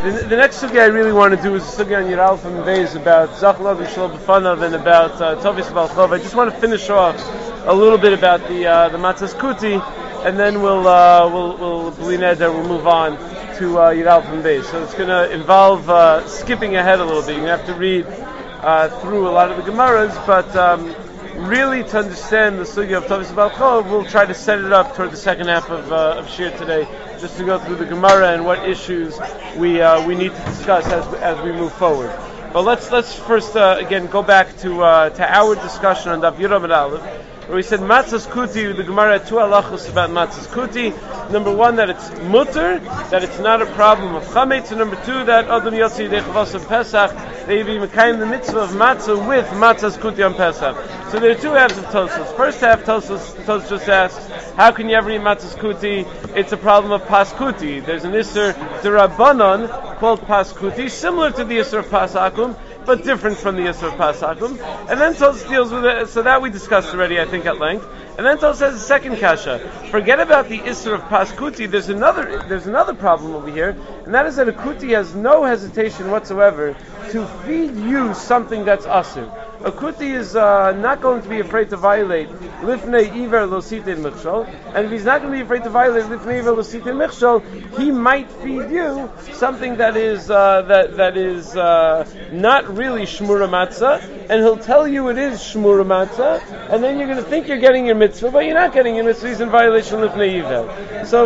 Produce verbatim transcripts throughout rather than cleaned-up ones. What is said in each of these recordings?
the, the next sugya I really want to do is a sugya on Yiralf and Beis about Zachlav and Shalom B'fanav and about uh, Tovis Balchov. I just want to finish off a little bit about the uh, the Matzahs Kuti, and then we'll uh, we'll we'll we'll move on to uh, Yiralf and Beis. So it's going to involve uh, skipping ahead a little bit. You're going to have to read uh, through a lot of the Gemaras, but um, really to understand the sugya of Tovis Balchov, we'll try to set it up toward the second half of uh, of Shir today, just to go through the Gemara and what issues we uh, we need to discuss as as we move forward. But let's let's first uh, again go back to uh, to our discussion on Daf Yud Amud Aleph, where we said Matzahs Kuti. The Gemara had two halachos about Matzahs Kuti. Number one, that it's mutter, that it's not a problem of chametz, and number two, that Adam Yotzi Yidei Chavos on Pesach, they be mekayim the mitzvah of matzah with Matzahs Kuti on Pesach. So there are two halves of Tosfos. First half, Tosfos, Tosfos just asks, how can you ever eat Matzahs Kuti? It's a problem of Paskuti. There's an Isser D'Rabbanan called Paskuti, similar to the Isser of Pasakum, but different from the Yisr of Pasakum. And then Tosfos deals with it, so that we discussed already, I think, at length. And then Tosfos has a second kasha. Forget about the Yisr of Paskuti, there's another there's another problem over here, and that is that a Kuti has no hesitation whatsoever to feed you something that's asur. A Kuti is uh, not going to be afraid to violate Lifnei Iver Lo Sitin Michshol, and if he's not going to be afraid to violate Lifnei Iver Lo Sitin Michshol, he might feed you something that is uh, that that is uh, not really Shmura Matzah, and he'll tell you it is Shmura Matzah, and then you're going to think you're getting your mitzvah, but you're not getting your mitzvah, he's in violation of Lifnei Iver. So,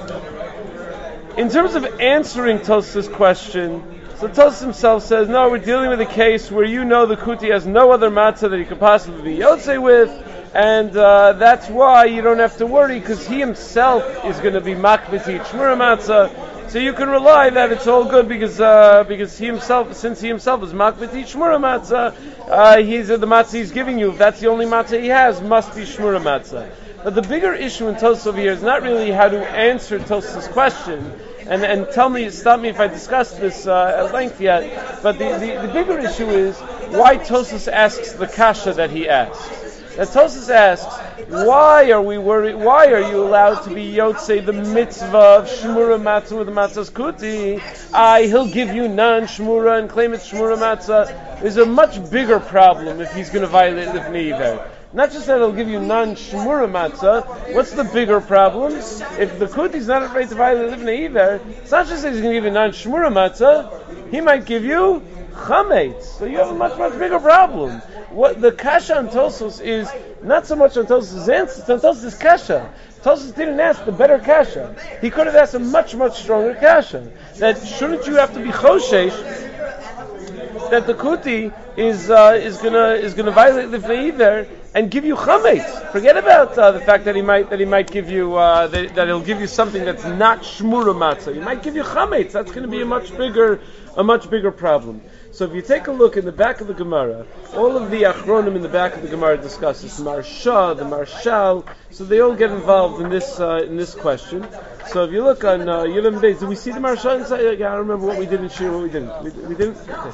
in terms of answering Tosfos' question, so Tosfos himself says, no, we're dealing with a case where you know the Kuti has no other matzah that he could possibly be Yotzei with, and uh, that's why you don't have to worry, because he himself is going to be makbeti shmura matzah, so you can rely that it's all good, because uh, because he himself, since he himself is makbeti shmura matzah, uh, he's uh, the matzah he's giving you, if that's the only matzah he has, must be shmura matzah. But the bigger issue in Tosfos over here is not really how to answer Tosfos' question, And, and tell me, stop me if I discuss this uh, at length yet, but the, the, the bigger issue is why Tosfos asks the kasha that he asks. Now Tosfos asks, why are we worried, why are you allowed to be Yotzei the mitzvah of Shmura Matzah with the Matzahs Kuti? I, he'll give you non-Shmura and claim it's Shmura Matzah. There's a much bigger problem if he's going to violate Lifnei Iver. Not just that it'll give you non-shmura matzah. What's the bigger problem? If the Kuti is not afraid to violate Lifnei Iver, it's not just that he's going to give you non-shmura matzah. He might give you chametz. So you have a much, much bigger problem. What the kasha on Tosfos is not so much on Tosfos' answer, it's on Tosfos' kasha. Tosfos didn't ask the better kasha. He could have asked a much, much stronger kasha. That shouldn't you have to be choshesh that the Kuti is uh, is gonna is gonna violate Lifnei Iver and give you chametz. Forget about uh, the fact that he might that he might give you uh, that, that he'll give you something that's not shmura matzah. He might give you chametz. That's going to be a much bigger a much bigger problem. So if you take a look in the back of the Gemara, all of the achronim in the back of the Gemara discuss this, the Marsha, the Marshal, so they all get involved in this uh, in this question. So if you look on uh, Yudam Beis, do we see the Marsha inside? I don't remember what we did in Shir, what we didn't. We, we didn't? Okay.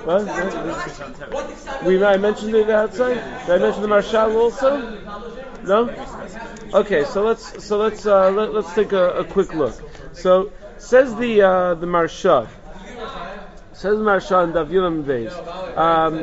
What? We, I mentioned it outside? Did I mention the Marshal also? No? Okay, so let's so let's uh, let, let's take a, a quick look. So says the uh, the Marsha. Says Marsha and Daf Yudam Beis. Um,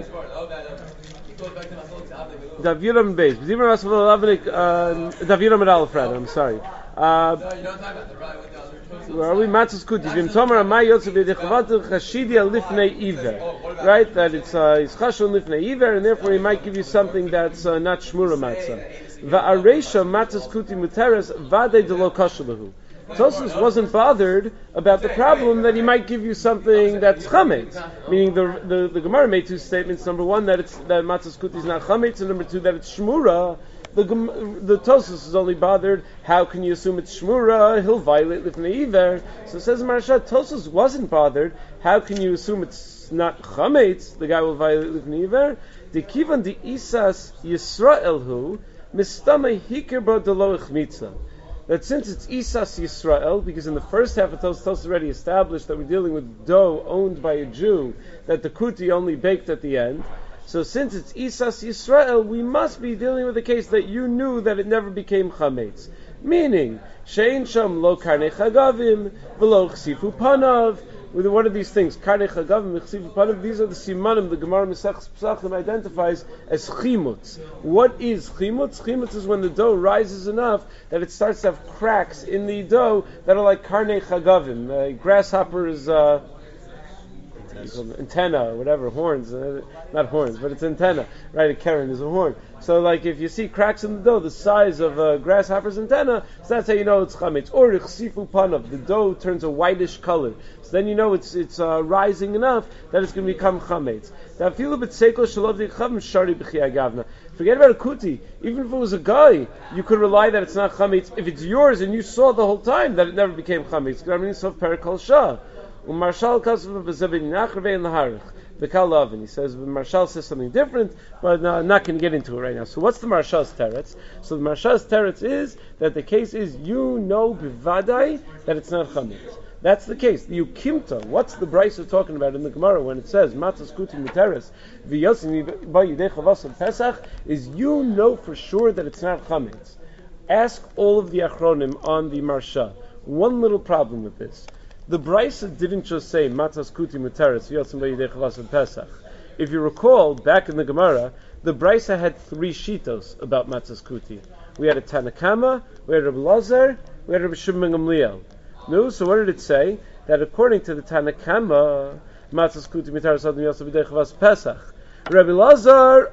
Daf Yudam Beis. Daf Yudam Amud Aleph, rather. I'm sorry. Uh, where are we? Matzahs Kuti. Vim Tomer Amay Yotze B'Dechavatel Chashidia Lifnei Iver. Right? That it's uh, it's Chashon Lifnei Iver, and therefore he might give you something that's uh, not Shmura Matzah. Va'areisha Matzahs Kuti Muteres Vadei Delo Kashalahu. Tosfos wasn't bothered about the problem that he might give you something that's chametz. Meaning the the, the Gemara made two statements. Number one, that it's that Matzahs Kuti is not chametz, and number two, that it's shmura. The the Tosfos is only bothered. How can you assume it's shmura? He'll violate Lifnei Iver. So it says Marsha, Tosfos wasn't bothered. How can you assume it's not chametz? The guy will violate Lifnei Iver. The kivan the isas Yisraelhu mistama hikirba deloich mitzah. That since it's Isas Yisrael, because in the first half of Tosfos, Tosfos already established that we're dealing with dough owned by a Jew, that the Kuti only baked at the end. So since it's Isas Yisrael, we must be dealing with a case that you knew that it never became Chametz. Meaning, Shein Sham Lo Karnei Chagavim, V'lo Chsifu Panav, What are these things? Karnei chagavim, mechsiv panav. These are the simanim the Gemara Mesechus Pesachim identifies as chimutz. What is chimutz? Chimutz is when the dough rises enough that it starts to have cracks in the dough that are like karnei chagavim, uh, grasshoppers. Uh, antenna or whatever, horns, uh, not horns, but it's antenna, right? A keren is a horn. So like if you see cracks in the dough the size of a grasshopper's antenna, so that's how you know it's chametz. Or chsifu panav, the dough turns a whitish color. So then you know it's it's uh, rising enough that it's going to become chametz. Forget about a kuti. Even if it was a guy, you could rely that it's not chametz. If it's yours and you saw the whole time that it never became chametz. Umarshal Kasav Bezabin Nachrve and Laharich. The Kalavin. He says the Marshal says something different, but no, I'm not going to get into it right now. So what's the Marshal's teretz? So the Marshal's teretz is that the case is you know bivadai that it's not chametz. That's the case. The ukimta. What's the brisa talking about in the Gemara when it says matzas kuti miteres v'yosim ba'yidei chavas Pesach? Is you know for sure that it's not chametz. Ask all of the achronim on the Marsha. One little problem with this. The Brisa didn't just say matzas kuti muteres v'yotzim b'yidei chavas Pesach. If you recall, back in the Gemara, the Brisa had three shitos about matzas kuti. We had a Tanakama, we had Rabbi Lazar, we had Rabbi Shimon ben Gamliel. No, so what did it say? That according to the Tanakama, matzas kuti muteres v'yotzim b'yidei chavas Pesach. Rabbi Lazar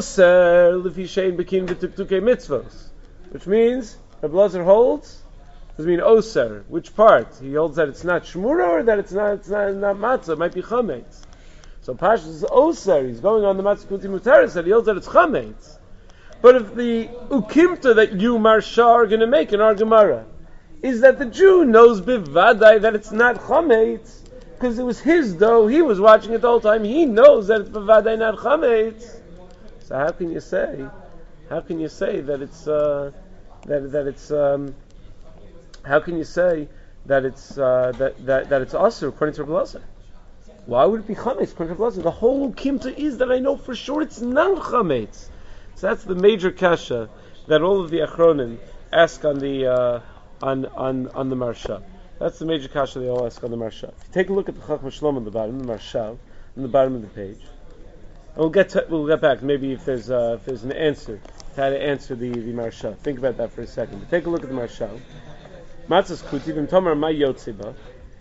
oser lefi shein bekin v'tuktukei mitzvos, which means Rabbi Lazar holds. Does it mean oser? Which part? He holds that it's not shmura or that it's not it's not, not matzah. It might be chametz. So Pashas is oser. He's going on the matzah kuti muteres that he holds that it's chametz. But if the ukimta that you Marsha are going to make in our Gemara is that the Jew knows bivadai that it's not chametz because it was his dough, he was watching it the whole time. He knows that it's bivadai not chametz. So how can you say? How can you say that it's uh, that that it's um, How can you say that it's uh, that, that that it's usher according to Rabbi Lazar? Why would it be chametz according to Rabbi Lazar? The whole kimta is that I know for sure it's non chametz. So that's the major kasha that all of the achronim ask on the uh, on on on the Marsha. That's the major kasha they all ask on the Marsha. If you take a look at the Chachma Shlom on the bottom, the Marsha, on the bottom of the page, and we'll get to, we'll get back maybe if there's uh, if there's an answer to how to answer the the Marsha. Think about that for a second. But take a look at the Marsha. Matzas kuti v'mtomar ma yotzeba.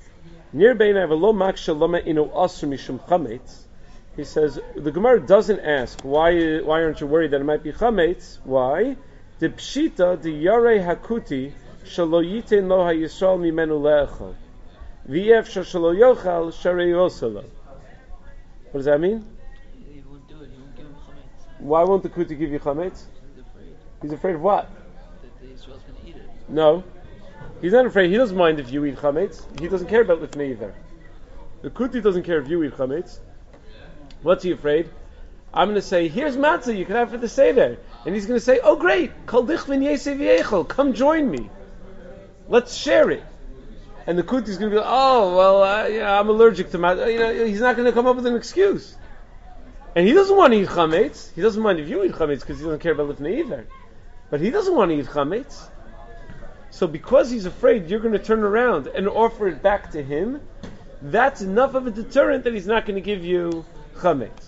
Nir beinai v'lo maksha loma inu asur mishum chametz. He says the Gemara doesn't ask why why aren't you worried that it might be chametz? Why? The pshita the yarei hakuti shalo yitein lo hayisrael mimenu le'echol v'yev shalo yochal sharei yoselo. What does that mean? He won't do it. He won't give him chametz. Why won't the kuti give you chametz? He's afraid. He's afraid of what? That the Israel's going to eat it. No. He's not afraid. He doesn't mind if you eat chametz. He doesn't care about lifnei either. The kuti doesn't care if you eat chametz. What's he afraid? I'm going to say, here's matzah you can have for the seder. And he's going to say, oh great, kol dichvin yesei v'yechol, come join me. Let's share it. And the kuti is going to be like, oh, well, uh, yeah, I'm allergic to matzah. You know, he's not going to come up with an excuse. And he doesn't want to eat chametz. He doesn't mind if you eat chametz because he doesn't care about lifnei either. But he doesn't want to eat chametz. So because he's afraid you're going to turn around and offer it back to him, that's enough of a deterrent that he's not going to give you chametz.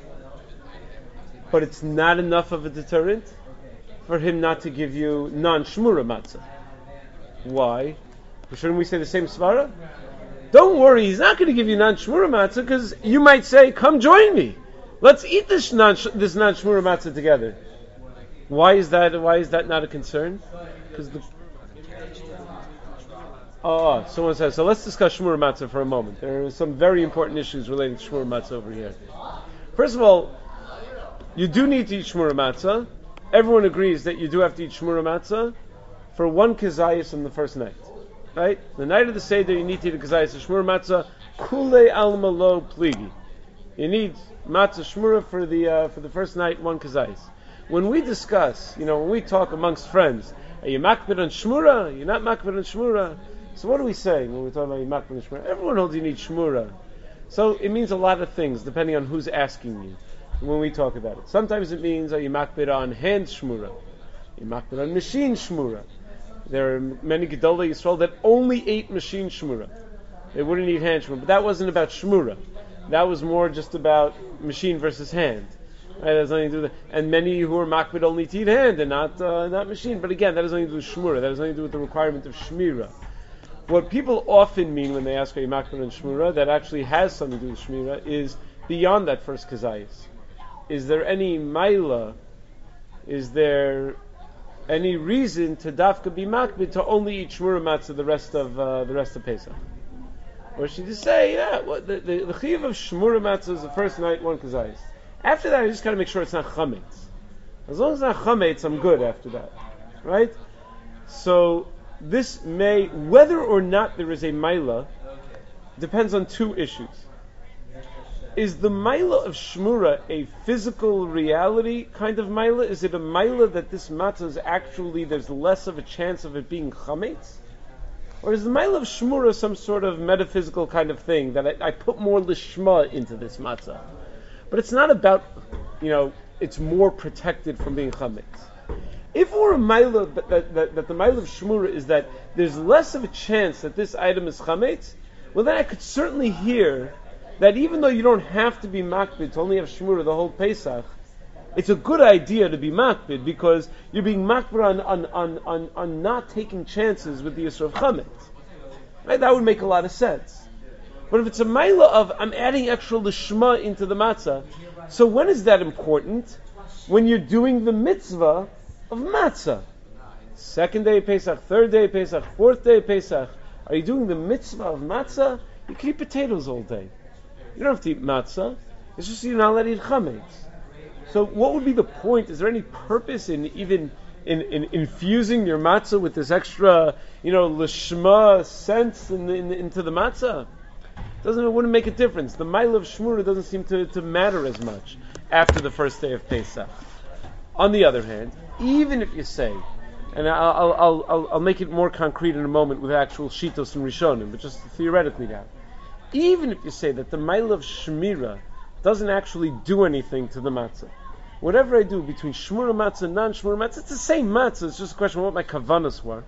But it's not enough of a deterrent for him not to give you non-shmura matzah. Why? Shouldn't we say the same svara? Don't worry, he's not going to give you non-shmura matzah because you might say, come join me. Let's eat this non this non-shmura matzah together. Why is that? Why is that not a concern? Because the Oh, someone says, so let's discuss Shmur Matzah for a moment. There are some very important issues relating to Shmur Matzah over here. First of all, you do need to eat Shmur Matzah. Everyone agrees that you do have to eat Shmur Matzah for one Kazayas on the first night. Right? The night of the Seder, you need to eat a Kazayas of Shmur Matzah. Kule Alma Lo Pligi. You need Matzah Shmura for the uh, for the first night, one Kazayas. When we discuss, you know, when we talk amongst friends, are you makbid on Shmura? Are you not makbid on Shmura? So what are we saying when we're talking about Yimak ben Shmura? Everyone holds you need Shmura. So it means a lot of things depending on who's asking you when we talk about it. Sometimes it means are you makbid on hand Shmura? Are you makbid on machine Shmura? There are many Gedolei Yisrael that only ate machine Shmura. They wouldn't eat hand shmura, but that wasn't about shmura. That was more just about machine versus hand. Right, that has nothing to do with it. And many who are makbid only to eat hand and not uh, not machine. But again, that has nothing to do with shmura. That has nothing to do with the requirement of shmira. What people often mean when they ask are you makbid on shmura, that actually has something to do with shmira, is beyond that first kazayis. Is there any maila? Is there any reason to dafka be makbid to only eat shmura matzah the rest of uh, the rest of Pesach? Or should you say, yeah, what, the the, the chiyuv of shmura matzah is the first night one kazayis. After that, I just gotta make sure it's not chametz. As long as it's not chametz, I'm good after that, right? So this may, whether or not there is a maila, depends on two issues. Is the maila of shmura a physical reality kind of maila? Is it a maila that this matzah is actually, there's less of a chance of it being chametz? Or is the maila of shmura some sort of metaphysical kind of thing that I, I put more lishma into this matzah? But it's not about, you know, it's more protected from being chametz. If we're a maila, that, that, that, that the maila of shmura is that there's less of a chance that this item is chametz, well then I could certainly hear that even though you don't have to be makbid to only have shmura the whole Pesach, it's a good idea to be makbid because you're being makbid on, on, on, on, on not taking chances with the Yisra of chametz. Right? That would make a lot of sense. But if it's a maila of, I'm adding extra lishma into the matzah, so when is that important? When you're doing the mitzvah of matzah. Second day of Pesach, third day of Pesach, fourth day of Pesach. Are you doing the mitzvah of matzah? You can eat potatoes all day. You don't have to eat matzah. It's just you're not allowed to eat chametz. So what would be the point? Is there any purpose in even in, in infusing your matzah with this extra, you know, lishma sense in, in, into the matzah? Doesn't it wouldn't make a difference. The maila of shmura doesn't seem to, to matter as much after the first day of Pesach. On the other hand, even if you say, and I'll I'll I'll, I'll make it more concrete in a moment with actual shitos and rishonim, but just theoretically now, even if you say that the maila of shmira doesn't actually do anything to the matzah, whatever I do between shmura matzah and non-shmura matzah, it's the same matzah. It's just a question of what my kavanas were.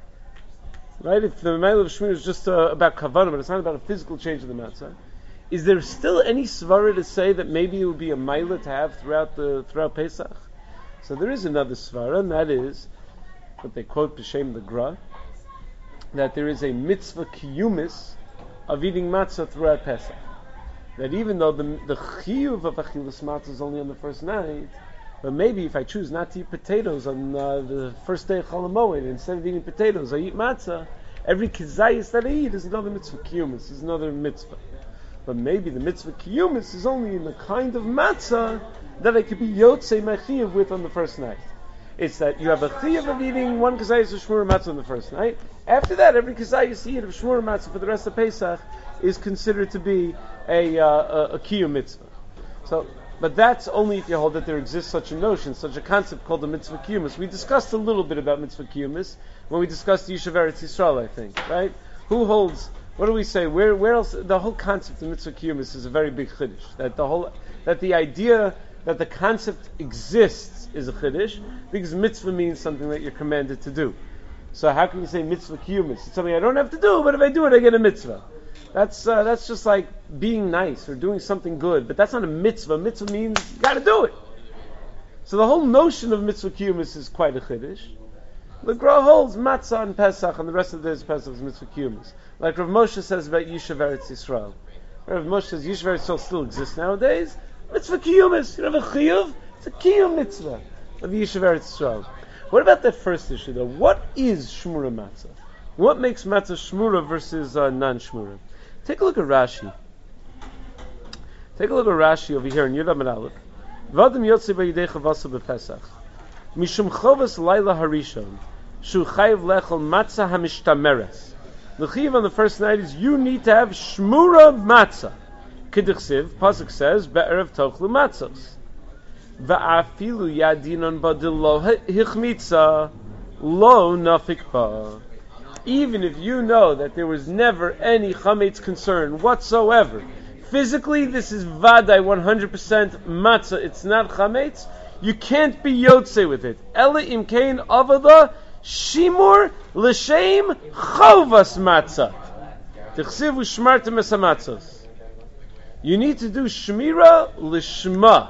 Right? If the maila of shmira is just uh, about kavanah, but it's not about a physical change of the matzah, is there still any svara to say that maybe it would be a maila to have throughout the throughout Pesach? So there is another svara, and that is what they quote b'shem the Gra, that there is a mitzvah kiyumis of eating matzah throughout Pesach. That even though the the chiyuv of achilas matzah is only on the first night, but maybe if I choose not to eat potatoes on uh, the first day of Chol HaMoed, instead of eating potatoes, I eat matzah, every kizayis that I eat is another mitzvah kiyumis, is another mitzvah. But maybe the mitzvah kiyumis is only in the kind of matzah that I could be yotzei my chiyuv with on the first night. It's that you have a chiyuv of eating one kizayis of shmur matzah on the first night. After that, every kizayis you eat of shmur matzah for the rest of Pesach is considered to be a, uh, a, a kiyum mitzvah. So, but that's only if you hold that there exists such a notion, such a concept called the mitzvah kiyumis. We discussed a little bit about mitzvah kiyumis when we discussed the Yishuv Eretz Yisrael, I think, right? Who holds, what do we say, where where else, the whole concept of mitzvah kiyumis is a very big chiddush. That the whole, that the idea that the concept exists is a chiddush, because mitzvah means something that you're commanded to do. So how can you say mitzvah kiyumis? It's something I don't have to do, but if I do it, I get a mitzvah. That's uh, that's just like being nice or doing something good, but that's not a mitzvah. Mitzvah means you got to do it. So the whole notion of mitzvah kiyumis is quite a chiddush. The Gra holds matzah and Pesach, and the rest of the days Pesach is mitzvah kiyumis. Like Rav Moshe says about Yishuv Eretz Yisrael. Rav Moshe says Yishuv Eretz Yisrael still exists nowadays. Mitzvah kiyumis. You have a chiyuv. It's a kiyum mitzvah of Yishuv Eretz Yisrael. What about that first issue though? What is shmura matzah? What makes matzah shmura versus uh, non-shmura? Take a look at Rashi. Take a look at Rashi over here in Yud Amud Aleph. V'adam yotzei b'yidei chavasa b'Pesach. Mishum chovas laila harishon. Shu chayiv lechol matzah hamishtameres. The chiyuv on the first night is you need to have shmura matzah. K'dichsiv, Pasuk says, be'erev tochlu matzos. Va'afilu yadinon badilo hichmitza lo nafik ba. Even if you know that there was never any chametz concern whatsoever, physically this is vaday one hundred percent matzah, it's not chametz, you can't be yotze with it. Ela imkein avada shimur l'shem chovas matzah. Tichsiv u'shmartem es hamatzos. You need to do shmira lishma.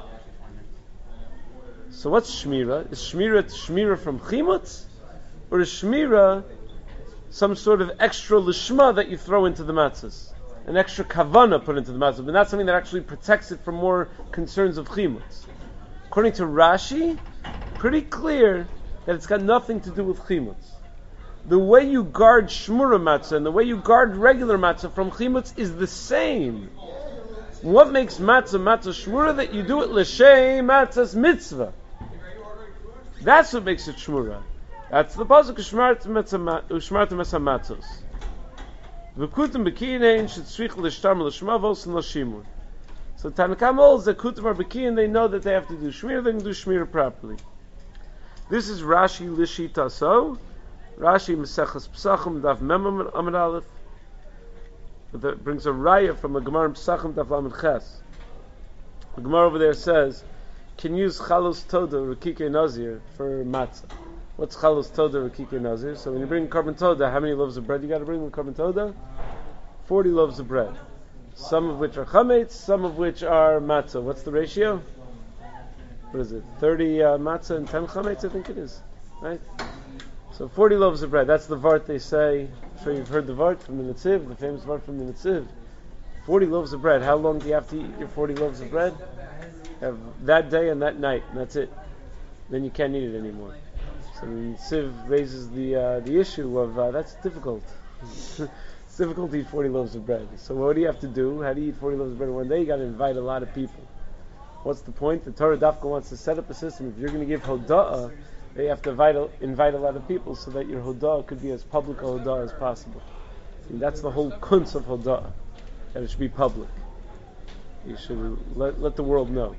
So what's shmira? Is shmira shmira from chimutz? Or is shmira some sort of extra lishma that you throw into the matzahs? An extra kavana put into the matzah, but not something that actually protects it from more concerns of chimutz. According to Rashi, pretty clear that it's got nothing to do with chimutz. The way you guard shmura matzah and the way you guard regular matzah from chimutz is the same. What makes matzah matzah shmura? That you do it l'shem matzah's mitzvah. That's what makes it shmura. That's the pasuk ushmartem es hamatzos. V'kutim b'kiyin should tzrich l'shtam l'shma v'osin l'shimur. So Tanakam holds that kutim are b'kiyin, they know that they have to do shmir, they can do shmir properly. This is Rashi Lishita so. Rashi Meseches Pesachim Daf Mem Amud Aleph. That brings a raya from a Gemara in Pesachim Daf Lamed Ches. The Gemara over there says, can use Chalos Toda Rekike Nazir for matzah. What's Chalos Toda Rekike Nazir? So when you bring Korban Toda, how many loaves of bread you got to bring with Korban Toda? Forty loaves of bread. Some of which are chametz, some of which are matzah. What's the ratio? What is it? Thirty uh, matzah and ten chametz, I think it is. Right? So forty loaves of bread. That's the vart they say. I'm sure you've heard the vart from the Netziv, the famous vart from the Netziv. Forty loaves of bread. How long do you have to eat your forty loaves of bread? Have that day and that night, and that's it. Then you can't eat it anymore. So the Netziv raises the uh, the issue of uh, that's difficult. It's difficult to eat forty loaves of bread. So what do you have to do? How do you eat forty loaves of bread in one day? You got to invite a lot of people. What's the point? The Torah Dafka wants to set up a system. If you're going to give hoda'ah, you have to invite a, invite a lot of people so that your hoda'ah could be as public a hoda'ah as possible. And that's the whole kunz of hoda'ah, that it should be public. You should let, let the world know.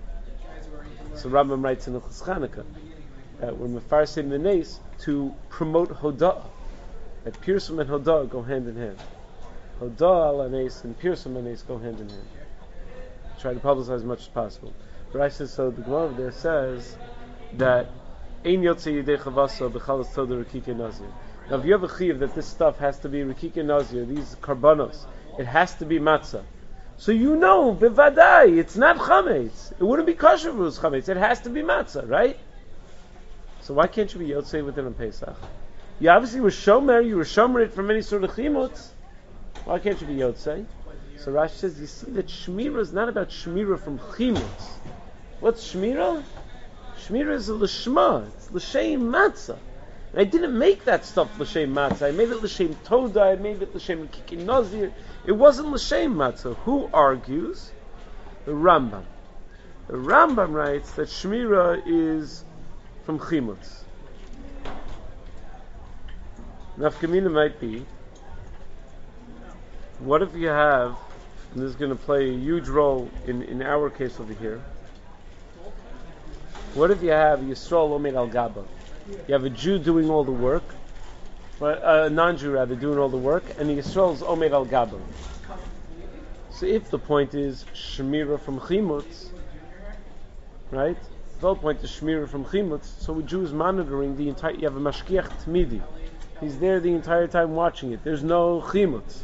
So Rambam writes in the Chus Chanukah that we're mefarsim the nes to promote hoda'ah. That pirsum and hoda'ah go hand in hand. Hoda'ah ala nes and pirsum and nes go hand in hand. Try to publicize as much as possible. Rashi says, so the Gemara there says that ein yotzei yidei chavasa b'chalas toda rekike nazir. Now if you have a chiv that this stuff has to be rekike nazir, these karbanos, it has to be matzah. So you know, bevadai, it's not chametz. It wouldn't be kosher if it was chametz. It has to be matzah, right? So why can't you be yotzei within a Pesach? You obviously were shomer, you were shomer from any sort of chimutz. Why can't you be yotzei? So Rashi says, you see that shmira is not about shmira from chimutz. What's shmira? Shmira is a lishma. It's l'shem matzah. And I didn't make that stuff l'shem matzah. I made it l'shem toda. I made it l'shem kikin nazir. It wasn't l'shem matzah. Who argues? The Rambam. The Rambam writes that shmira is from chimutz. Nafkamina might be, what if you have, and this is going to play a huge role in, in our case over here, what if you have Yisrael Omed Al Gaba? You have a Jew doing all the work, but a non-Jew rather doing all the work, and the Yisrael's Omed Al Gaba. So if the point is Shemira from Chimutz, right? The whole point is Shemira from Chimutz, so a Jew is monitoring the entire, you have a Mashkiach Tmidi. He's there the entire time watching it. There's no Chimutz.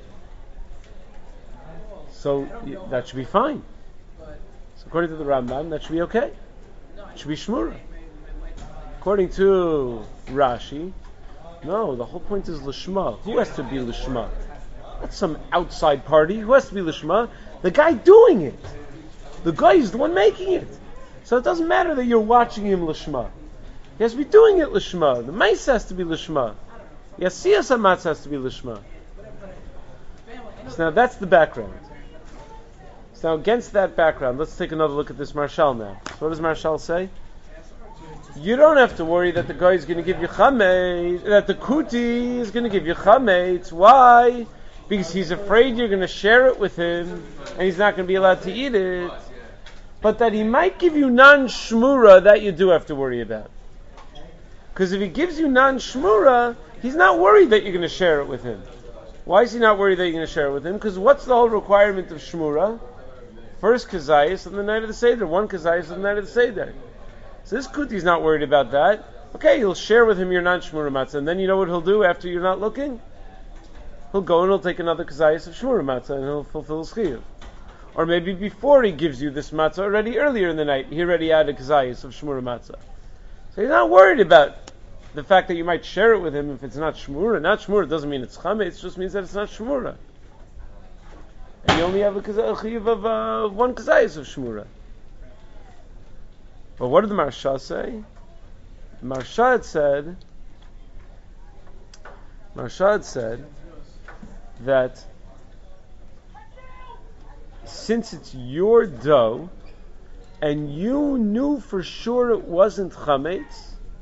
So that should be fine. So according to the Rambam, that should be okay. It should be Shmura. According to Rashi, no, the whole point is Lishma. Who has to be Lishma? Not some outside party. Who has to be Lishma? The guy doing it. The guy is the one making it. So it doesn't matter that you're watching him Lishma. He has to be doing it Lishma. The mice has to be Lishma. Yasiyas Hamatz has to be Lishma. So now that's the background. So now against that background, let's take another look at this Marshal now. So what does Marshal say? You don't have to worry that the guy is going to give you chametz, that the kuti is going to give you chametz. Why? Because he's afraid you're going to share it with him, and he's not going to be allowed to eat it. But that he might give you non-shmura, that you do have to worry about. Because if he gives you non-shmura, he's not worried that you're going to share it with him. Why is he not worried that you're going to share it with him? Because what's the whole requirement of shmura? First kazayas on the night of the Seder. One kazayas on the night of the Seder. So this Kuti's not worried about that. Okay, you'll share with him your non-shmura matzah, and then you know what he'll do after you're not looking? he'll go and he'll take another kazayas of shmura matzah and he'll fulfill his chiyuv. Or maybe before he gives you this matzah already earlier in the night, he already added kazayas of shmura matzah. So he's not worried about the fact that you might share it with him if it's not shmura. Not shmura doesn't mean it's chametz, it just means that it's not shmura. And you only have a chiyuv of uh, one kazayas of shmura. But what did the Marsha say? The Marsha had said, Marsha had said that since it's your dough and you knew for sure it wasn't chametz,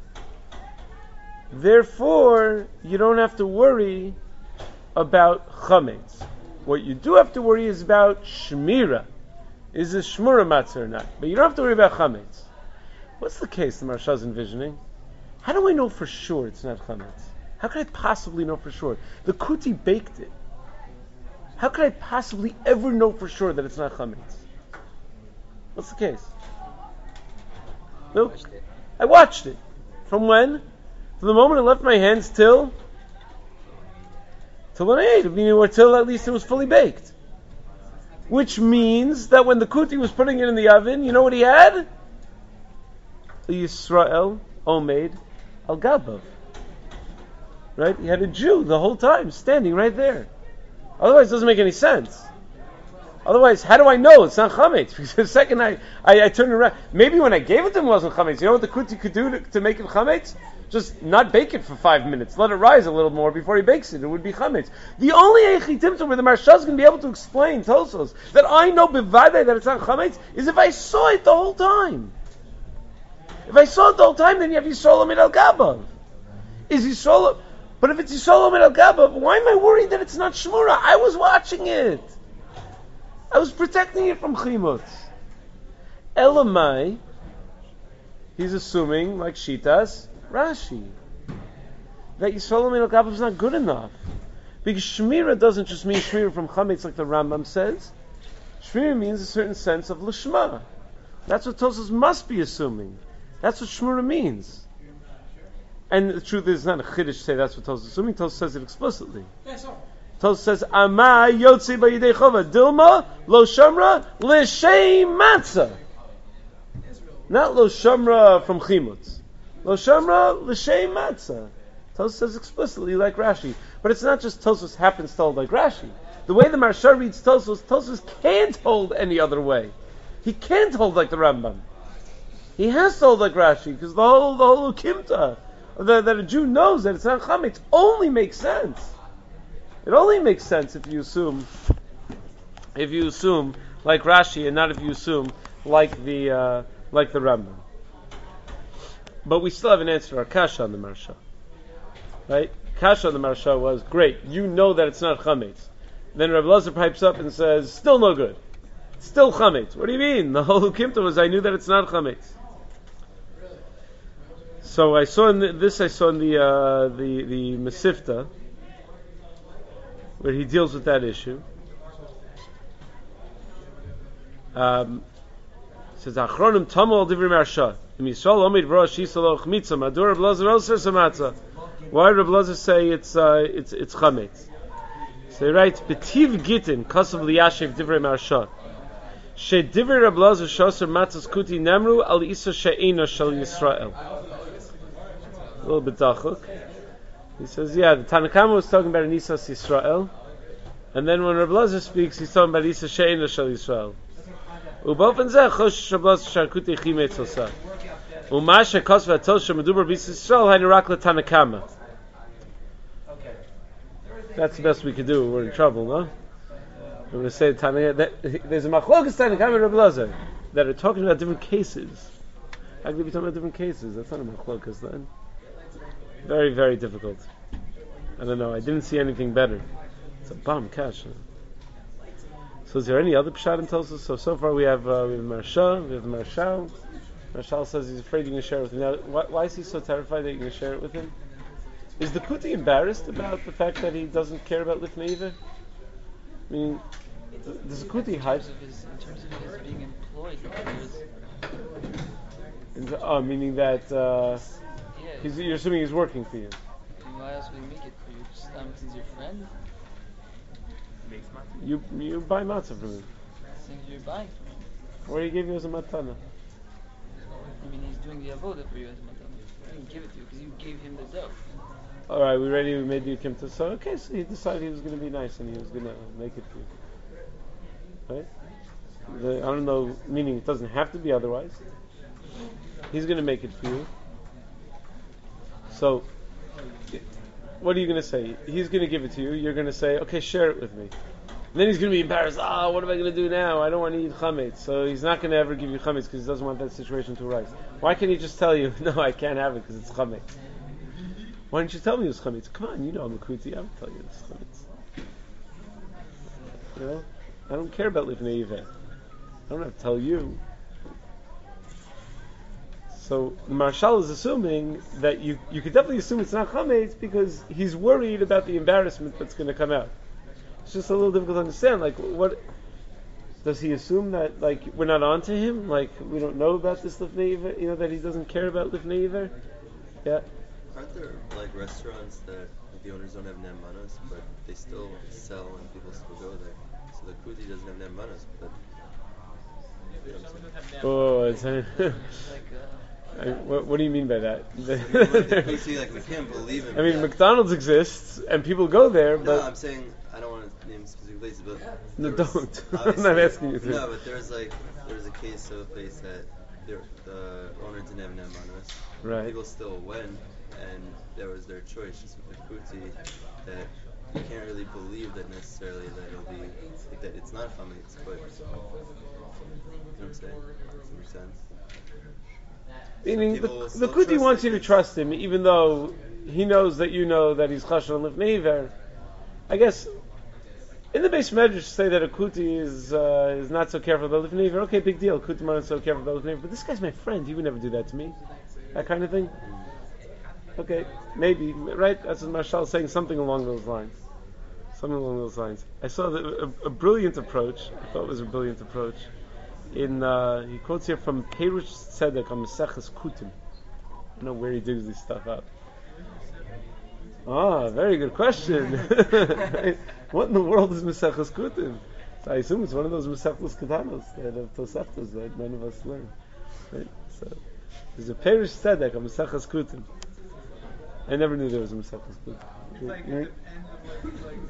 therefore you don't have to worry about chametz. What you do have to worry is about shmira. Is it shmura matzah or not? But you don't have to worry about chametz. What's the case the Marsha is envisioning? How do I know for sure it's not chametz? How could I possibly know for sure? The kuti baked it. How could I possibly ever know for sure that it's not chametz? What's the case? No, I watched it. From when? From the moment it left my hands till till when I ate it, meaning or till at least it was fully baked. Which means that when the kuti was putting it in the oven, you know what he had? A Yisrael Omeid Al Gabav. Right? He had a Jew the whole time standing right there. Otherwise, it doesn't make any sense. Otherwise, how do I know it's not chametz? Because the second I, I, I turned around, maybe when I gave it to him it wasn't chametz. You know what the kuti could do to, to make it chametz? Just not bake it for five minutes. Let it rise a little more before he bakes it. It would be chametz. The only eichitimtum where the Marsha is going to be able to explain Tosos that I know bivadei that it's not chametz is if I saw it the whole time. If I saw it the whole time, then you have Yisrael Amid Al Gabav. Is Yisrael? But if it's Yisrael Amid Al Gabav, why am I worried that it's not Shmura? I was watching it. I was protecting it from Chimutz. Elamai, he's assuming, like Shitas, Rashi, that Yisrael Amid Al Gabav is not good enough. Because Shmira doesn't just mean Shmira from Chametz like the Rambam says. Shmira means a certain sense of Lishma. That's what Tosas must be assuming. That's what Shmura means. And the truth is, it's not a chiddush to say that's what Tosas is assuming. Tosas says it explicitly. Tosas says, Ama yotzi b'yidei chova dilma lo shamra l'shei matzah. Not lo shamra from chimutz. Lo shamra l'shei matzah. Tosas says explicitly like Rashi. But it's not just Tosas happens to hold like Rashi. The way the Marsha reads Tosas, Tosas can't hold any other way. He can't hold like the Rambam. He has to hold like Rashi, because the whole the whole ukimta that, that a Jew knows that it's not chametz only makes sense. It only makes sense if you assume, if you assume like Rashi, and not if you assume like the uh, like the Rambam. But we still haven't answered our kasha on the Marsha, right? Kasha on the Marsha was great. You know that it's not chametz. Then Rav Lazar pipes up and says, still no good. Still chametz. What do you mean? The whole ukimta was I knew that it's not chametz. So I saw in the, this. I saw in the uh, the the Mesifta where he deals with that issue. Um, says Achronim Tamal Divrei Marsha. Yisrael Omid V'Rosh Yisrael Chmitza Madur Rav Lazar Oser Samatza. Why did Rav Lazar say it's uh, it's it's chametz? So he writes Betiv Gitin Kasav Liyashiv Divrei Marsha. She Divrei Rav Lazar Shoser Matzas Kuti Nemru Al Isa She'ena Shel Yisrael. A little bit dachuk. He says, yeah, the Tanakama was talking about an Isas Yisrael, and then when Rav Lazar speaks, he's talking about Isa She'ena Shel Yisrael. Ubofen zeh chosh Rav Lazar Shakuti Chimetz Osa. Umashe Kosva Atol Shemedubar B'Isas Yisrael Hainu Rak LeTanakama. That's the best we could do. We're in trouble, no? We're going to say Tanakama, that there's a machlokas Tanakama and Rav Lazar that are talking about different cases. How could they be talking about different cases? That's not a machlokas then. Very, very difficult. I don't know. I didn't see anything better. It's a bomb kasha. So, is there any other pshat in Tosas? So, so far we have uh, we have Marsha, we have Marshal. Marshal says he's afraid you're going to share it with him. Now, why, why is he so terrified that you're going to share it with him? Is the Kuti embarrassed about the fact that he doesn't care about Lifnei Iver? I mean, does the Kuti hide? In terms of his being employed, In, oh, meaning that. Uh, yeah, He's, you're assuming he's working for you. why else would he make it for you? Just um, he's your friend? makes matzah. You you buy matzah from him. Things you're buying from him. Or he gave you as a matana. I mean, he's doing the avoda for you as a matana. He didn't give it to you because you gave him the dough. All right, we ready? We made you come to so. Okay, so he decided he was going to be nice and he was going to make it for you. Right? The, I don't know, meaning it doesn't have to be otherwise. He's going to make it for you. So, what are you going to say? He's going to give it to you. You're going to say, okay, share it with me. And then he's going to be embarrassed. Ah, oh, what am I going to do now? I don't want to eat chametz. So he's not going to ever give you chametz because he doesn't want that situation to arise. Why can't he just tell you, no, I can't have it because it's chametz? Why don't you tell me it's chametz? Come on, you know I'm a kuti. I'll tell you it's chametz. You know, I don't care about lifnei yiveh. I don't have to tell you. So the Marshal is assuming that you you could definitely assume it's not chametz because he's worried about the embarrassment that's going to come out. It's just a little difficult to understand. Like, what does he assume that like we're not on to him? Like we don't know about this lifnei yiveh? You know that he doesn't care about lifnei yiveh? Yeah. Aren't there like restaurants that like, the owners don't have nemanos, but they still sell and people still go there? So the kuti doesn't have nemanos, but you know what I'm saying? Oh, it's Like, uh, I, what, what do you mean by that? So you look at the kuti, like we can't believe him. I mean, Yeah. McDonald's exists and people go there, No, but I'm saying I don't want to name specific places, but no, there was- don't. I'm obviously- not asking you to. No, but there's like there's a case of a place that there, the owner didn't have nemanos. Right. People still went, and there was their choice just with the kuti that you can't really believe that necessarily that it'll be like, that it's not chametz, but you know what I'm saying? Does that make sense? Meaning, People the, will the still kuti trust wants it. you to trust him, even though he knows that you know that he's chashan on lifnei yiveh. I guess in the base medrash say that a kuti is uh, is not so careful about lifnei yiveh. Okay, big deal. Kuti not so careful about lifnei yiveh, but this guy's my friend. He would never do that to me. That kind of thing. Okay, maybe right. That's what Marshall is saying. Something along those lines. Something along those lines. I saw the, a, a brilliant approach. I thought it was a brilliant approach. In uh, he quotes here from Perush Tzedek on Maseches Kutim. I don't know where he digs this stuff up. Ah, very good question. What in the world is Maseches Kutim? So I assume it's one of those Maseches Ketanos that of Toseftas that none of us learn. Right? So there's a Perush Tzedek on Maseches Kutim. I never knew there was a Maseches Kutim. It's like Right? at the end of like, like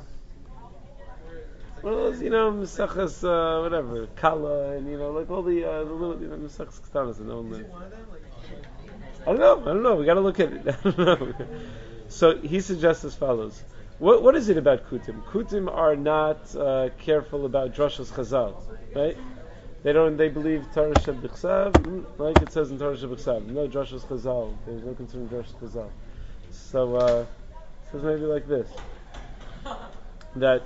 One of those, you know, Maseches, uh, whatever, Kala, and you know, like all the uh, the little, you know, Maseches Ketanos that no one is learns. it one of them? Like, I don't know. I don't know. We got to look at it. I don't know. So he suggests as follows: What what is it about Kutim? Kutim are not uh, careful about Drashos Chazal, right? They don't. They believe Torah Shebichsav, like it says in Torah Shebichsav. No Drashos Chazal. There's no concern in Drashos Chazal. So uh, it says maybe like this: that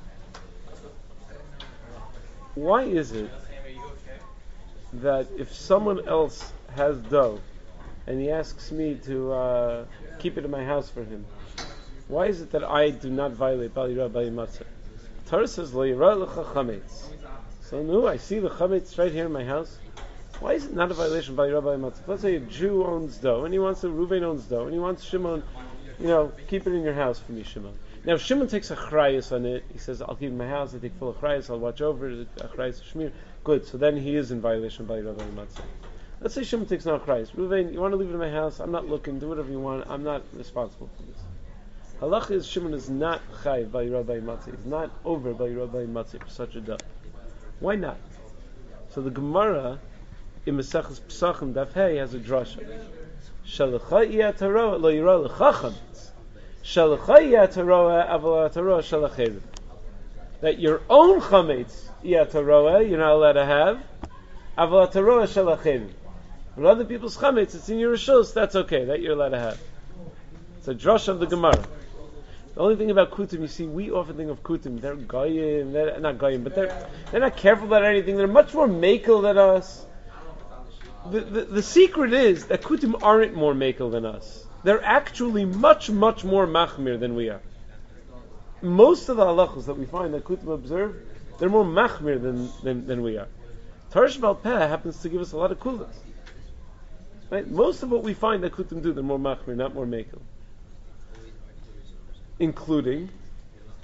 why is it that if someone else has dough and he asks me to uh, keep it in my house for him, why is it that I do not violate Bali Ra Bali Matzah? Torah says Lo Yira Lecha Chametz. So no, I see the chametz right here in my house. Why is it not a violation of Bali Ra Bali Matzah? Let's say a Jew owns dough and he wants to, Reuven owns dough and he wants Shimon, you know, keep it in your house for me, Shimon. Now, if Shimon takes a chrayas on it, he says, I'll keep it in my house, I take full of chrayas, I'll watch over it, a chrayas of shmir. Good, so then he is in violation of Bali Ra Bali Matzah. Let's say Shimon takes no chrayas. Reuven, you want to leave it in my house? I'm not looking, do whatever you want, I'm not responsible for this. Halach is Shimon is not chayiv Bali Ra Bali Matzah. He's not over Bali Ra Bali Matzah for such a dough. Why not? So the Gemara in Maseches Pesachim Daf Hey has a drasha. Shalachai yataroa lo yira lechacham. Shalachai yataroa aval yataroa shalachayim. That your own chametz yataroa you're not allowed to have. Aval yataroa shalachayim. But other people's chametz, it's in your rishos. That's okay. That you're allowed to have. It's a drasha of the Gemara. The only thing about kutim, you see, we often think of kutim. They're goyim, they're not goyim, but they're they're not careful about anything. They're much more makel than us. The, the the secret is that kutim aren't more makel than us. They're actually much much more machmir than we are. Most of the halachos that we find that kutim observe, they're more machmir than than, than we are. Tarsh Bal Peh happens to give us a lot of kulas. Right? Most of what we find that kutim do, they're more machmir, not more makel. Including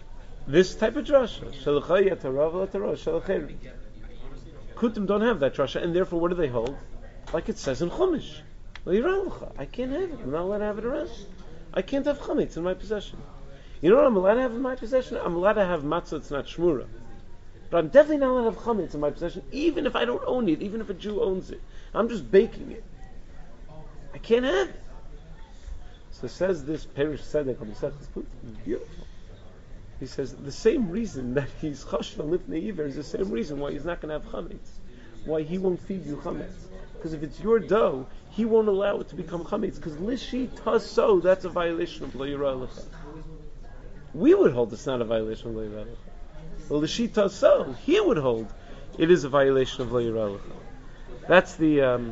this type of drasha. Shalachai yatarav l'tarav shalachai. Kutim don't have that drasha, and therefore what do they hold? Like it says in Chumash. I can't have it. I'm not allowed to have it around. I can't have chametz in my possession. You know what I'm allowed to have in my possession? I'm allowed to have matzah that's not shmura. But I'm definitely not allowed to have chametz in my possession, even if I don't own it, even if a Jew owns it. I'm just baking it. I can't have it. So says this Perish Tzedek on Masechtas Put. Beautiful. He says the same reason that he's chashav on lifnei iver is the same reason why he's not going to have chametz. Why he won't feed you chametz. Because if it's your dough, he won't allow it to become chametz. Because lishi taso, that's a violation of lo yirah lecha. We would hold it's not a violation of lo yirah lecha. Well, lishi taso, he would hold it is a violation of lo yirah lecha. That's the um,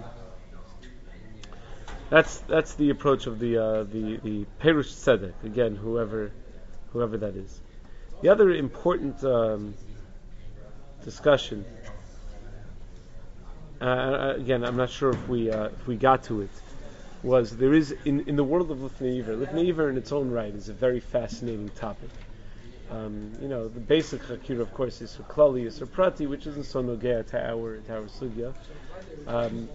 that's that's the approach of the uh, the the Perush Tzedek. Again, whoever whoever that is. The other important um, discussion. Uh, again, I'm not sure if we uh, if we got to it. Was there is in, in the world of Lifnei Iver, Lifnei Iver in its own right is a very fascinating topic. Um, you know, the basic Hakira, of course, is Klali, is Prati, which isn't so nogea to our to our sugya. Um,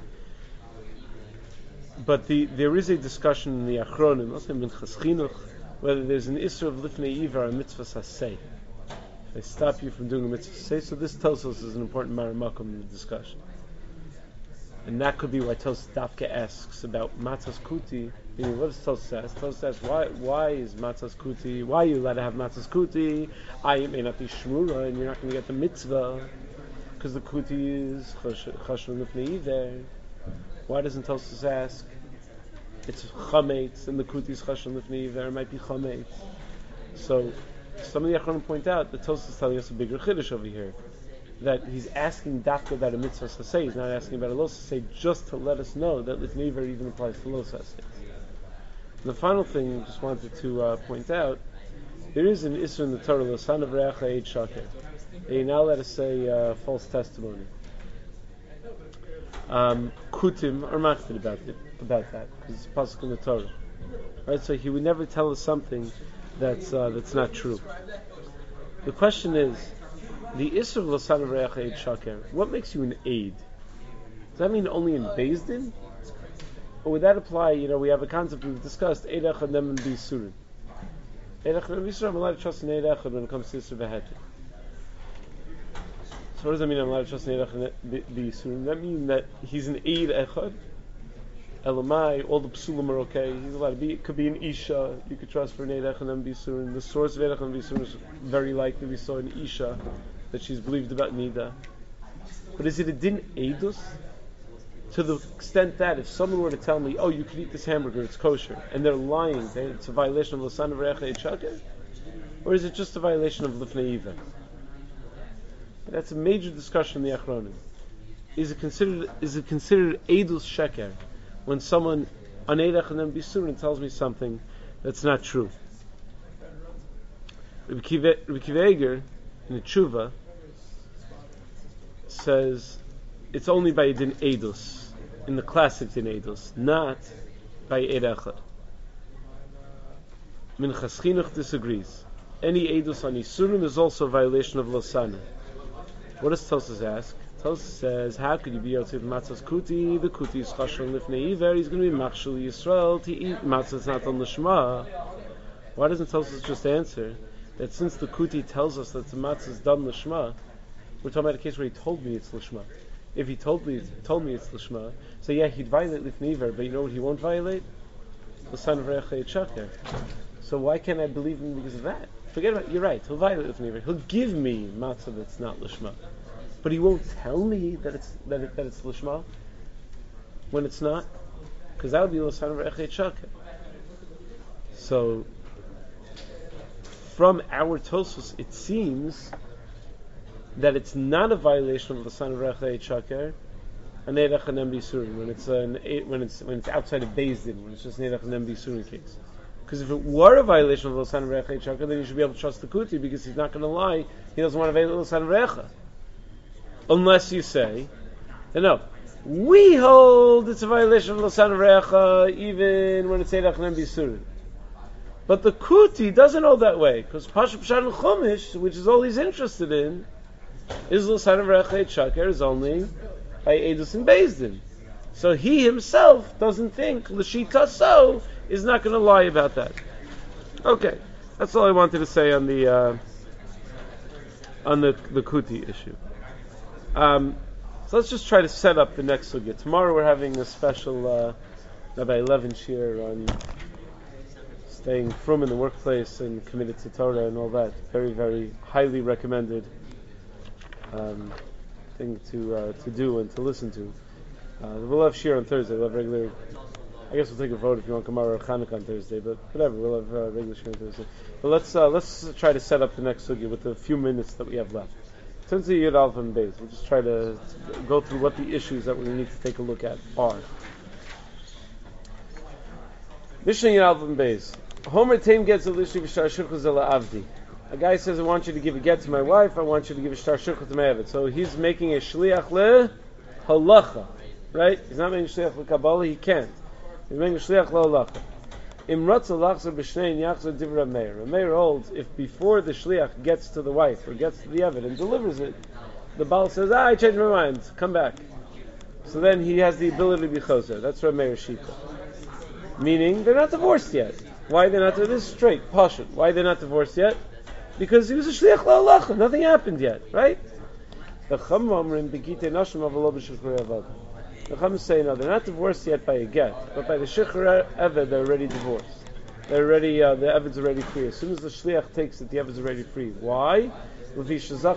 but the there is a discussion in the Achronim, also in Minchas Chinuch, whether there's an Isra of Lifnei Iver or mitzvah saseh. They stop you from doing a mitzvah saseh. So this tells us is an important maramakum in the discussion. And that could be why Tos Dafka asks about Matzah's Kuti. Meaning, what does Tos ask? Tos asks, why, why is Matzah's Kuti? Why are you allowed to have Matzah's Kuti? I it may not be Shmura, and you're not going to get the mitzvah, because the Kuti is Chashon Lifnei Iver. Why doesn't Tos ask? It's Chametz, and the Kuti is Chashon Lifnei Iver, it might be Chametz. So, some of the Achronim point out that Tos is telling us a bigger Chiddush over here. That he's asking Dafka about a mitzvah saseh, he's not asking about a lo saseh, just to let us know that Lifnei Iver even applies to lo saseh. The final thing I just wanted to uh, point out, there is an Isra in the Torah, lo san of re'acha eid shaker. You're not allowed to say uh, false testimony. Um, Kutim are machted about it, about that, because it's pasuk in the Torah. Right, so he would never tell us something that's uh, that's not true. The question is, the Isra of Lasan of Re'ach Eid Shaker, what makes you an aid? Does that mean only in Beis Din? Or would that apply, you know, we have a concept we've discussed, Eid Echad Nem and B'Yisurim. Eid Echad Nem and B'Yisurim, I'm allowed to trust in Eid Echad when it comes to Isra V'Heter. So what does that mean, I'm allowed to trust in Eid Echad B'Yisurim? Does that mean that he's an Eid Echad? Elamai, all the Psulim are okay, he's allowed to be, it could be an Isha, you could trust for an Eid Echad Nem B'Yisurim. The source of Eid Echad Nem B'Yisurim is very likely we saw an Isha, that she's believed about Nida. But is it a din edus? To the extent that if someone were to tell me, oh, you can eat this hamburger, it's kosher, and they're lying, they, it's a violation of Lasan of Re'ach Eid Shaker? Or is it just a violation of Lifnei Iver? That's a major discussion in the Achronim. Is it considered is it considered edus sheker when someone on Eid Echad Nem B'Yisurim tells me something that's not true? Rabbi Kiva Eger in the Tshuva says it's only by din edus, in the classic din edus, not by Eid Echad. Minchas Chinuch disagrees. Any edus on Yisurim is also a violation of Losana. What does Tosas ask? Tosas says, how could you be outside Matzah's Kuti? The Kuti is Chashon Lifnei Iver, he's going to be Machshul Yisrael to eat Matzah's not on the Shema. Why doesn't Tosas just answer that since the Kuti tells us that the matzah is done l'shma, we're talking about a case where he told me it's l'shma. If he told me told me it's l'shma, so yeah, he'd violate Lifnei Iver, but you know what he won't violate? The son of Re'ach Eid Shaker. So why can't I believe him because of that? Forget about it, you're right, he'll violate Lifnei Iver. He'll give me matzah that's not l'shma. But he won't tell me that it's that, it, that it's l'shma when it's not, because that would be the son of Re'ach Eid Shaker. So from our Tosfos, it seems that it's not a violation of the son of Re'ach Eid Shaker and Eid Echad Nem B'Yisurim when it's an when it's when it's outside of Beis Din, when it's just an Eid Echad Nem B'Yisurim case. Because if it were a violation of the son of Re'ach Eid Shaker, then you should be able to trust the Kuti because he's not going to lie. He doesn't want to violate the son of Re'ach. Unless you say, no, we hold it's a violation of the son of Re'ach even when it's Eid Echad Nem B'Yisurim. But the Kuti doesn't hold that way, because Pashup Pshat Chumash, which is all he's interested in, is L'san V'Rechet Shaker, is only by Edus and Beis Din. So he himself doesn't think L'shita so is not going to lie about that. Okay, that's all I wanted to say on the uh, on the the Kuti issue. Um, so let's just try to set up the next sugya. Tomorrow we're having a special uh, Rabbi Levin shir on staying frum in the workplace and committed to Torah and all that. Very, very highly recommended um, thing to uh, to do and to listen to. Uh, we'll have shir on Thursday. We'll have regular. I guess we'll take a vote if you want Gemara or Chanukah on Thursday, but whatever. We'll have uh, regular shir on Thursday. But let's uh, let's try to set up the next sugya with the few minutes that we have left. Turn to Yud Aleph and Beis. We'll just try to go through what the issues that we need to take a look at are. Mishnah Yud Aleph and Beis. Homer Taim gets a lishi v'shtar shirchus ela avdi. A guy says, I want you to give a get to my wife, I want you to give a shtar shirchus to my avid. So he's making a shliach le halacha. Right? He's not making a shliach le Kabbalah, he can't. He's making a shliach le halacha. Im ratza lachzer b'shnei yachzer divra meir. Meir holds, if before the shliach gets to the wife, or gets to the avid and delivers it, the Baal says, ah, I changed my mind, come back. So then he has the ability to be choser. That's Rav Meir Shita. Meaning, they're not divorced yet. Why they're not divorced? This is straight, pashut. Why they're not divorced yet? Because he was a shliach la'alacha. Nothing happened yet, right? The Chachamim omrim begite nashim avalo b'shichrei avad. The Chachamim say no, they're not divorced yet by a get, but by the shichrei avad they're already divorced. They're already uh, the avid's already free. As soon as the shliach takes it, the avid's already free. Why? There's our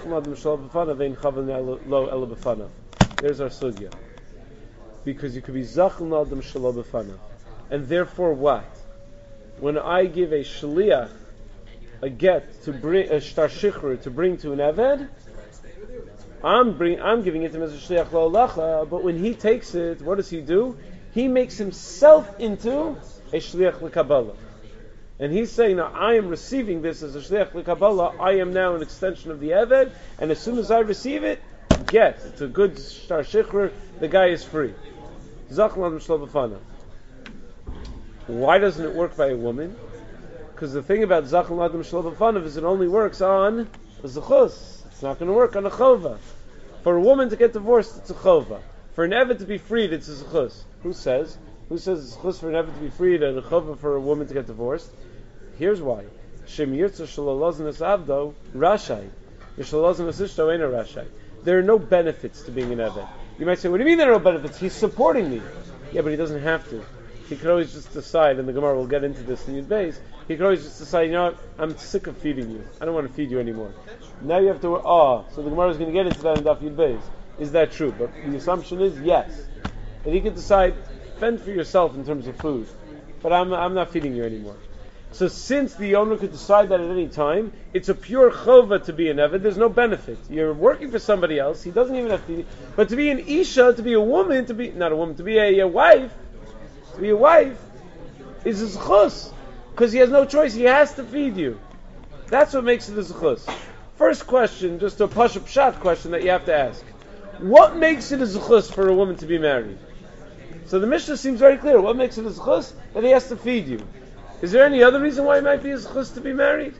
sugya. Because you could be zachl adam shelo b'fanav, and therefore what? When I give a shliach a get to bring a shtar shichr to bring to an eved, I'm bring I'm giving it to him as a shliach la'alacha. But when he takes it, what does he do? He makes himself into a shliach l'kabbalah, and he's saying, now I am receiving this as a shliach l'kabbalah. I am now an extension of the eved, and as soon as I receive it, get it's a good shtar shichr. The guy is free. Zachl adam shelo b'fanav. Why doesn't it work by a woman? Because the thing about Zachl Adam Shelo B'fanav is it only works on a Zechus. It's not going to work on a Chova. For a woman to get divorced, it's a Chova. For an Evet to be freed, it's a Zechus. Who says? Who says it's Zechus for an Evet to be freed and a Chova for a woman to get divorced? Here's why. Shem Yirtza Shelo Loznes Avdo Rashai. Shelo Loznes Ishto Eina Rashai. There are no benefits to being an Evet. You might say, what do you mean there are no benefits? He's supporting me. Yeah, but he doesn't have to. He could always just decide, and the Gemara will get into this in Yud Beis, he could always just decide, you know what, I'm sick of feeding you. I don't want to feed you anymore. Now you have to, ah, so the Gemara is going to get into that in Daf Yud Beis. Is that true? But the assumption is, yes. That he could decide, fend for yourself in terms of food, but I'm, I'm not feeding you anymore. So since the owner could decide that at any time, it's a pure chova to be an eved, there's no benefit. You're working for somebody else, he doesn't even have to, but to be an isha, to be a woman, to be, not a woman, to be a, a wife, to be a wife is a zechus, because he has no choice. He has to feed you. That's what makes it a zechus. First question, just a pashup pshat question that you have to ask: what makes it a zechus for a woman to be married? So the Mishnah seems very clear. What makes it a zechus? That he has to feed you. Is there any other reason why it might be a zechus to be married?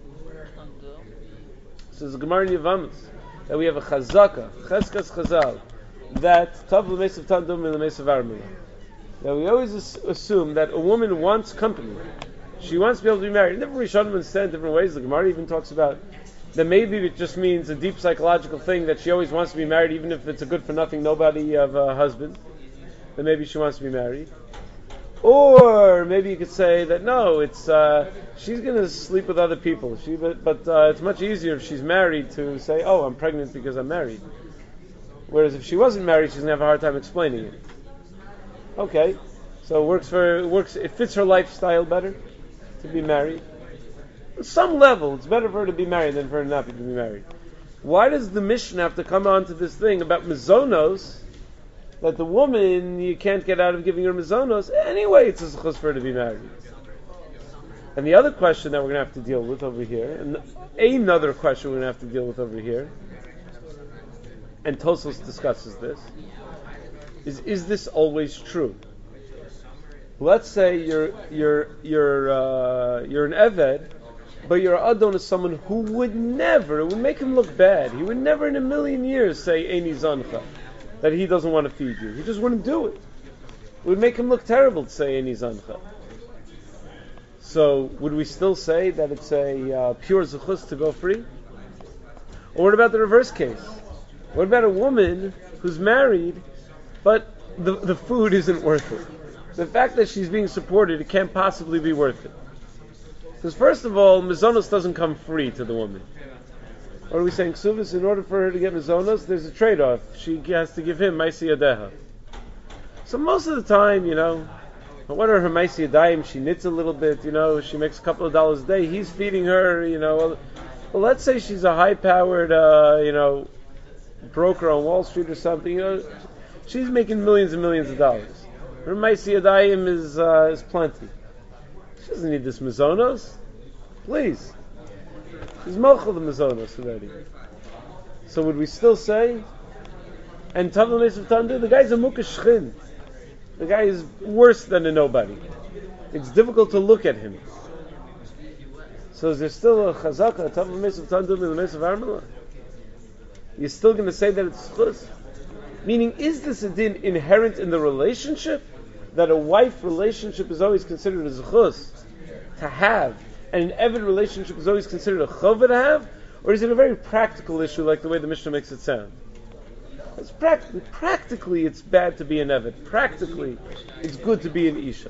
So the Gemara in Yevamos that we have a chazaka, cheskas chazal, that tav l'mesav tandum l'mesav armila. Now we always assume that a woman wants company. She wants to be able to be married. Different Rishonim understand different ways. The Gemara even talks about that maybe it just means a deep psychological thing that she always wants to be married, even if it's a good-for-nothing nobody of a husband. Then maybe she wants to be married. Or maybe you could say that no, it's uh, she's going to sleep with other people. She, but but uh, it's much easier if she's married to say, oh, I'm pregnant because I'm married. Whereas if she wasn't married, she's going to have a hard time explaining it. Okay, so it works for it works. It fits her lifestyle better to be married. At some level, it's better for her to be married than for her not to be married. Why does the Mishnah have to come on to this thing about mizonos? That the woman you can't get out of giving her mizonos anyway. It's a zechus for her to be married. And the other question that we're going to have to deal with over here, and another question we're going to have to deal with over here, and Tosfos discusses this. Is is this always true? let's say you're you're you're uh, you're an eved, but your adon is someone who would never, it would make him look bad. He would never in a million years say Eini Zancha, that he doesn't want to feed you. He just wouldn't do it. It would make him look terrible to say Eini Zancha. So would we still say that it's a uh, pure zechus to go free? Or what about the reverse case? What about a woman who's married, but the the food isn't worth it? The fact that she's being supported, it can't possibly be worth it. Because first of all, mizonos doesn't come free to the woman. What are we saying? Ksuvas, in order for her to get mizonos, there's a trade-off. She has to give him maisi yadeha. So most of the time, you know, what are her maisi yadayim? She knits a little bit, you know, she makes a couple of dollars a day. He's feeding her, you know. Well, let's say she's a high-powered, uh, you know, broker on Wall Street or something. You know, she's making millions and millions of dollars. Her maisi yadayim is uh, is plenty. She doesn't need this mizonos. Please. She's mochel the mizonos already. So would we still say? And Tavla Mesav Tandu, the guy's a mukesh shchin. The guy is worse than a nobody. It's difficult to look at him. So is there still a chazaka, Tavla Mesav Tandu, the Mesav Armela? You're still going to say that it's chus? Meaning, is this a din inherent in the relationship? That a wife relationship is always considered a zechus to have, and an eved relationship is always considered a chova to have? Or is it a very practical issue like the way the Mishnah makes it sound? It's practically, practically it's bad to be an eved. Practically, it's good to be an isha.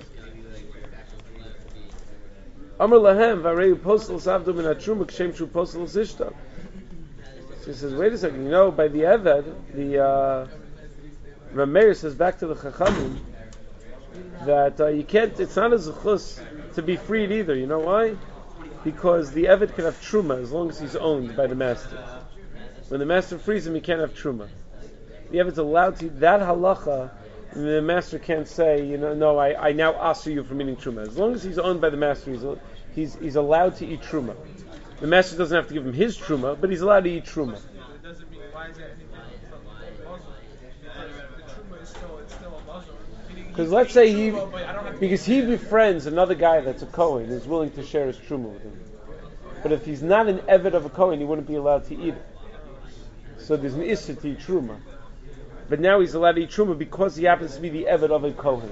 Amar lahem v'arei posel savdu min hatruma k'shem shu posel zishta. She says, wait a second, you know, by the eved, the uh, Rameir says back to the Chachamim, that uh, you can't, it's not a zechus to be freed either. You know why? Because the eved can have truma as long as he's owned by the master. When the master frees him, he can't have truma. The eved's allowed to, that halacha, the master can't say, you know, no, I, I now ask you from eating truma. As long as he's owned by the master, he's, he's, he's allowed to eat truma. The master doesn't have to give him his truma, but he's allowed to eat truma. It doesn't mean, why is that anything from Muslim? The truma is still, it's still a Muslim. Because let's say he, because he befriends another guy that's a Kohen who's willing to share his truma with him. But if he's not an eved of a Kohen, he wouldn't be allowed to eat it. So there's an issur to eat truma. But now he's allowed to eat truma because he happens to be the eved of a Kohen.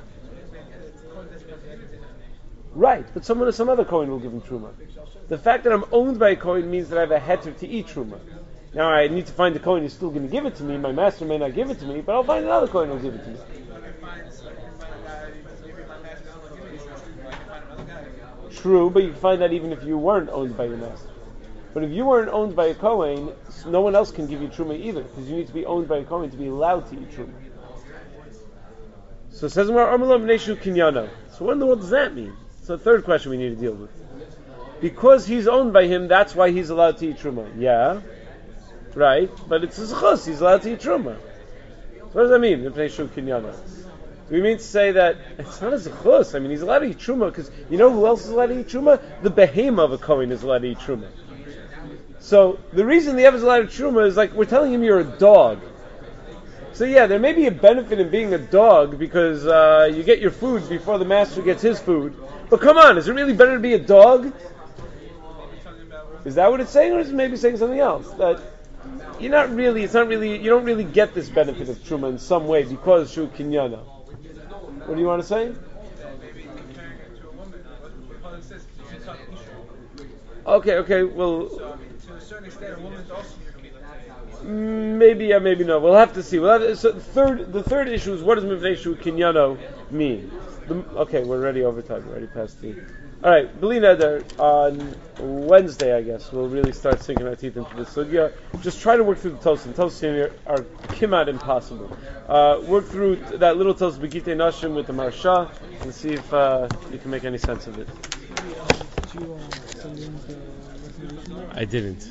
Right, but someone, some other Kohen will give him truma. The fact that I'm owned by a Kohen means that I have a heter to eat truma. Now I need to find a Kohen who's still going to give it to me. My master may not give it to me, but I'll find another Kohen who'll give it to me. True, but you can find that even if you weren't owned by your master. But if you weren't owned by a Kohen, no one else can give you truma either, because you need to be owned by a Kohen to be allowed to eat truma. So it says, so what in the world does that mean? It's the third question we need to deal with. Because he's owned by him, that's why he's allowed to eat truma. Yeah, right, but it's a zechus, he's allowed to eat truma. So what does that mean? Do we mean to say that it's not a zechus? I mean, he's allowed to eat truma, because you know who else is allowed to eat truma? The behemoth of a Kohen is allowed to eat truma. So the reason the Eved is allowed to eat truma is like we're telling him you're a dog. So yeah, there may be a benefit in being a dog because uh, you get your food before the master gets his food. But come on, is it really better to be a dog? Is that what it's saying, or is it maybe saying something else? That you're not really, it's not really, you don't really get this benefit of truma in some way because shu kinyana. What do you want to say? Okay, okay, well, So, I mean, to a certain extent, a woman's also maybe, yeah, maybe no. We'll have to see. We'll have to, so the third, the third issue is what does mivnei shu kinyano mean? The, okay, we're already over time. We're already past the. All right, B'li Neder, on Wednesday, I guess, we'll really start sinking our teeth into this sugya. Just try to work through the Tosim. Tosim here are kimat impossible. Uh, work through that little Tosim Begitei Nashim with the Marsha and see if uh, you can make any sense of it. I didn't.